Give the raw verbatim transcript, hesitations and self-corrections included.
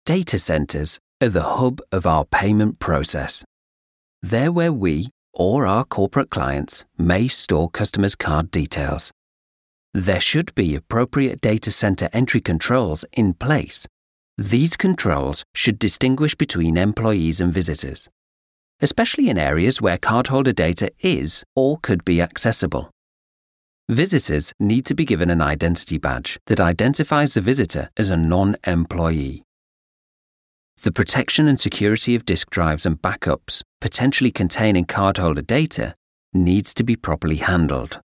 Data centers are the hub of our payment process. They're where we, or our corporate clients, may store customers' card details. There should be appropriate data center entry controls in place. These controls should distinguish between employees and visitors, especially in areas where cardholder data is or could be accessible. Visitors need to be given an identity badge that identifies the visitor as a non-employee. The protection and security of disk drives and backups potentially containing cardholder data needs to be properly handled.